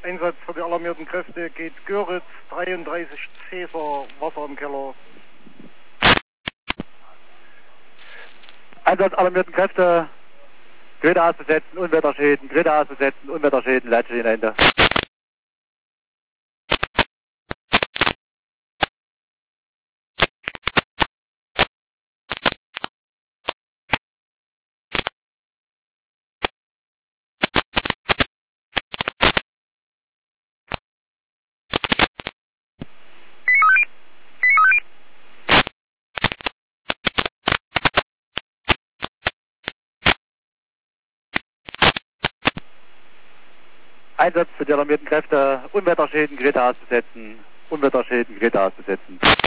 Einsatz für die alarmierten Kräfte geht Göritz, 33 Cäsar, Wasser im Keller. Einsatz alarmierten Kräfte, Geräte auszusetzen, Unwetterschäden, Geräte auszusetzen, Unwetterschäden, Leitsteinende. Einsatz für die alarmierten Kräfte, Unwetterschäden, Geräte auszusetzen, Unwetterschäden, Geräte auszusetzen.